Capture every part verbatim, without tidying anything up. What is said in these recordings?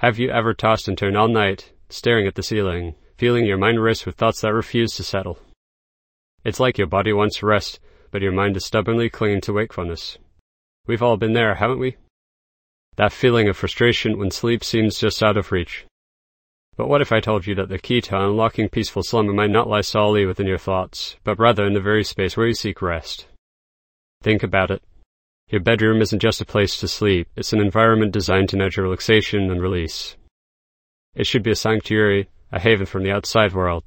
Have you ever tossed and turned all night, staring at the ceiling, feeling your mind race with thoughts that refuse to settle? It's like your body wants rest, but your mind is stubbornly clinging to wakefulness. We've all been there, haven't we? That feeling of frustration when sleep seems just out of reach. But what if I told you that the key to unlocking peaceful slumber might not lie solely within your thoughts, but rather in the very space where you seek rest? Think about it. Your bedroom isn't just a place to sleep, it's an environment designed to nurture relaxation and release. It should be a sanctuary, a haven from the outside world.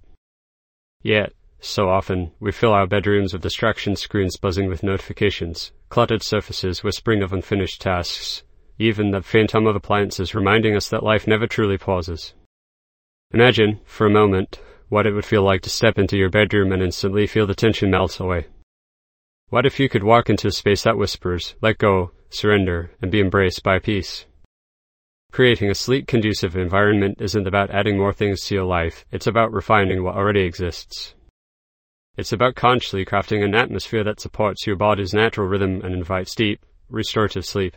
Yet, so often, we fill our bedrooms with distraction screens buzzing with notifications, cluttered surfaces whispering of unfinished tasks, even the faint hum of appliances reminding us that life never truly pauses. Imagine, for a moment, what it would feel like to step into your bedroom and instantly feel the tension melt away. What if you could walk into a space that whispers, let go, surrender, and be embraced by peace? Creating a sleep-conducive environment isn't about adding more things to your life, it's about refining what already exists. It's about consciously crafting an atmosphere that supports your body's natural rhythm and invites deep, restorative sleep.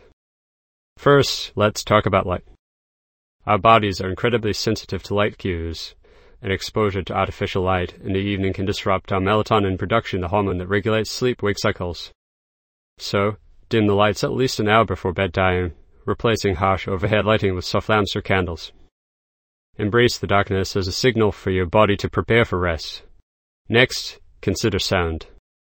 First, let's talk about light. Our bodies are incredibly sensitive to light cues, and exposure to artificial light in the evening can disrupt our melatonin production, the hormone that regulates sleep-wake cycles. So, dim the lights at least an hour before bedtime, replacing harsh overhead lighting with soft lamps or candles. Embrace the darkness as a signal for your body to prepare for rest. Next, consider sound.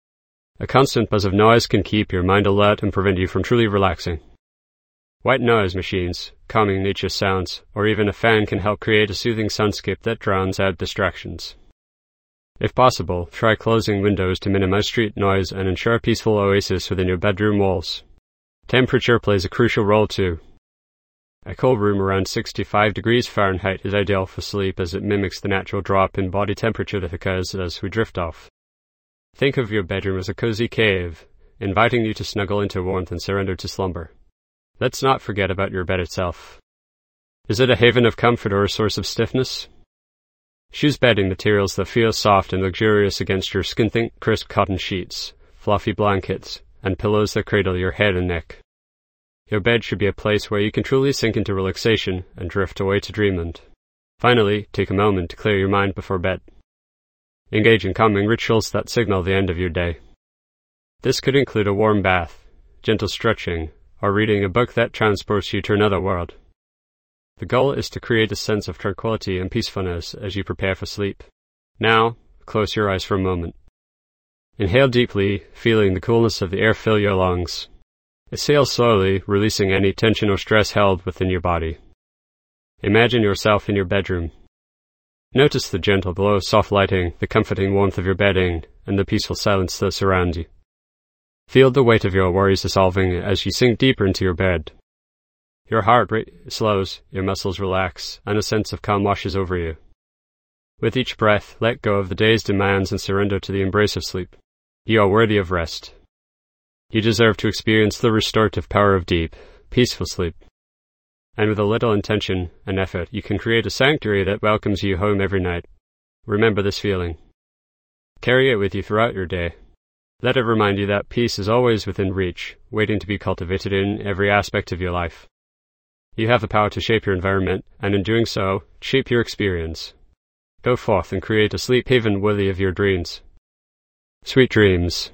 A constant buzz of noise can keep your mind alert and prevent you from truly relaxing. White noise machines, calming nature sounds, or even a fan can help create a soothing soundscape that drowns out distractions. If possible, try closing windows to minimize street noise and ensure a peaceful oasis within your bedroom walls. Temperature plays a crucial role too. A cool room around sixty-five degrees Fahrenheit is ideal for sleep as it mimics the natural drop in body temperature that occurs as we drift off. Think of your bedroom as a cozy cave, inviting you to snuggle into warmth and surrender to slumber. Let's not forget about your bed itself. Is it a haven of comfort or a source of stiffness? Choose bedding materials that feel soft and luxurious against your skin. Think crisp cotton sheets, fluffy blankets, and pillows that cradle your head and neck. Your bed should be a place where you can truly sink into relaxation and drift away to dreamland. Finally, take a moment to clear your mind before bed. Engage in calming rituals that signal the end of your day. This could include a warm bath, gentle stretching, or reading a book that transports you to another world. The goal is to create a sense of tranquility and peacefulness as you prepare for sleep. Now, close your eyes for a moment. Inhale deeply, feeling the coolness of the air fill your lungs. Exhale slowly, releasing any tension or stress held within your body. Imagine yourself in your bedroom. Notice the gentle glow of soft lighting, the comforting warmth of your bedding, and the peaceful silence that surrounds you. Feel the weight of your worries dissolving as you sink deeper into your bed. Your heart rate slows, your muscles relax, and a sense of calm washes over you. With each breath, let go of the day's demands and surrender to the embrace of sleep. You are worthy of rest. You deserve to experience the restorative power of deep, peaceful sleep. And with a little intention and effort, you can create a sanctuary that welcomes you home every night. Remember this feeling. Carry it with you throughout your day. Let it remind you that peace is always within reach, waiting to be cultivated in every aspect of your life. You have the power to shape your environment, and in doing so, shape your experience. Go forth and create a sleep haven worthy of your dreams. Sweet dreams.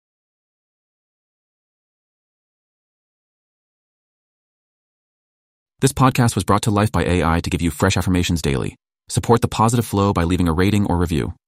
This podcast was brought to life by A I to give you fresh affirmations daily. Support the positive flow by leaving a rating or review.